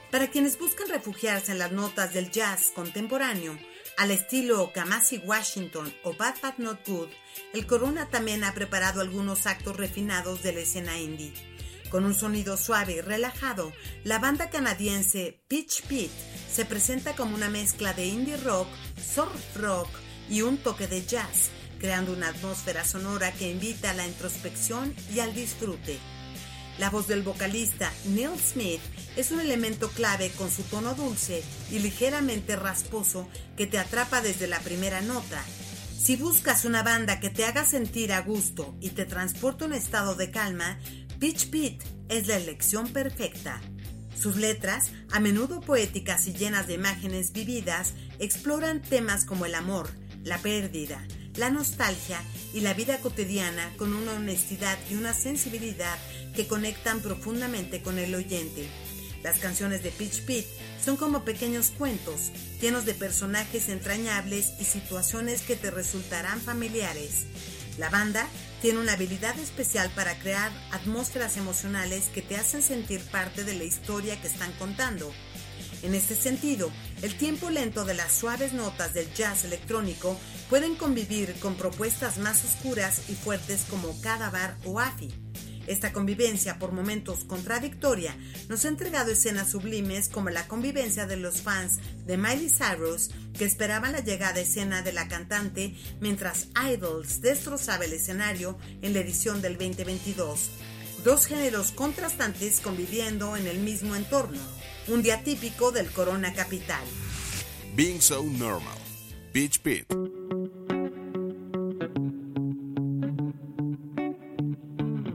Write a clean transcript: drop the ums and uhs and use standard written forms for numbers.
Para quienes buscan refugiarse en las notas del jazz contemporáneo, al estilo Kamasi Washington o Bad Bad Not Good, el Corona también ha preparado algunos actos refinados de la escena indie. Con un sonido suave y relajado, la banda canadiense Pitch Pit se presenta como una mezcla de indie rock, surf rock y un toque de jazz, creando una atmósfera sonora que invita a la introspección y al disfrute. La voz del vocalista Neil Smith es un elemento clave con su tono dulce y ligeramente rasposo que te atrapa desde la primera nota. Si buscas una banda que te haga sentir a gusto y te transporte a un estado de calma, Pitch Pit es la elección perfecta. Sus letras, a menudo poéticas y llenas de imágenes vividas, exploran temas como el amor, la pérdida, la nostalgia y la vida cotidiana con una honestidad y una sensibilidad que conectan profundamente con el oyente. Las canciones de Pitch Pit son como pequeños cuentos, llenos de personajes entrañables y situaciones que te resultarán familiares. La banda tiene una habilidad especial para crear atmósferas emocionales que te hacen sentir parte de la historia que están contando. En este sentido, el tiempo lento de las suaves notas del jazz electrónico pueden convivir con propuestas más oscuras y fuertes como Cadaver o Afi. Esta convivencia, por momentos contradictoria, nos ha entregado escenas sublimes como la convivencia de los fans de Miley Cyrus que esperaban la llegada a escena de la cantante mientras Idols destrozaba el escenario en la edición del 2022. Dos géneros contrastantes conviviendo en el mismo entorno. Un día típico del Corona Capital. Being So Normal. Pitch Pit.